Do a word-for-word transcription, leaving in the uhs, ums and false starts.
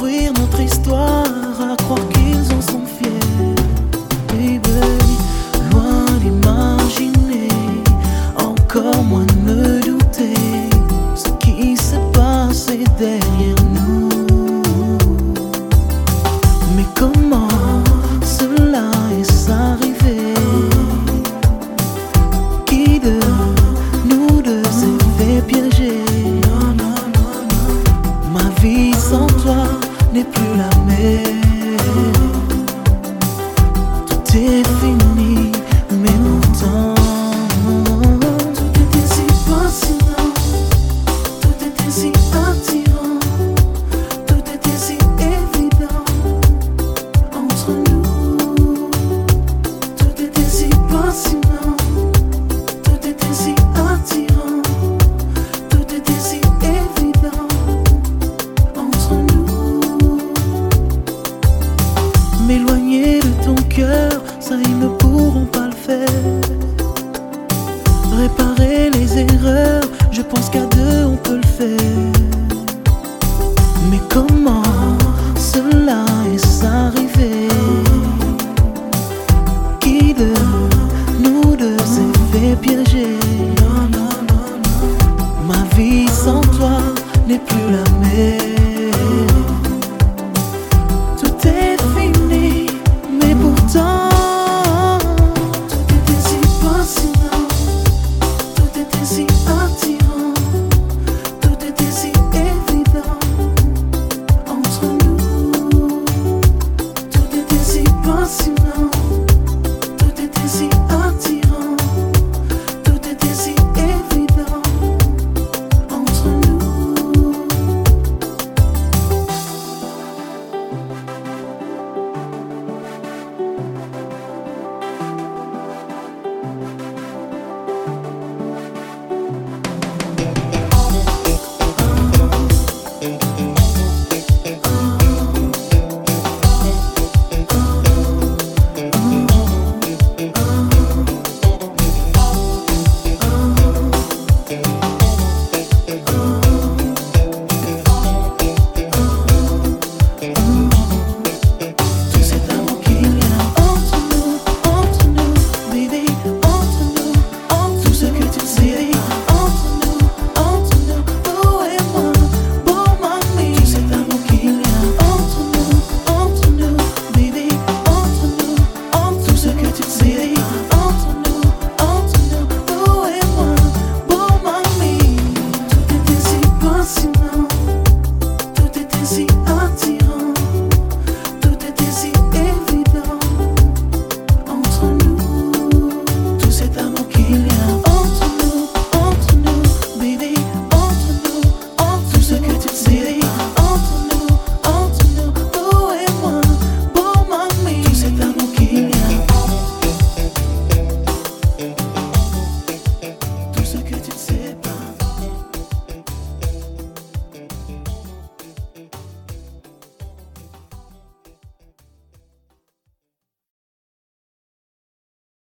construire notre histoire, à croire qu'ils en sont fiers. Baby, loin d'imaginer, encore moins de me douter ce qui s'est passé derrière nous. Mais comment cela est arrivé? Qui de nous deux s'est fait piéger? Ma vie sans toi n'est plus la même. Tout est fini, mais pourtant tout était si fascinant, tout était si attirant, tout était si évident entre nous. Tout était si fascinant, tout était si attirant, tout était si évident entre nous. M'éloigner de ton cœur, ça ils ne pourront pas le faire. Réparer les erreurs, je pense qu'à deux on peut le faire. Mais comment?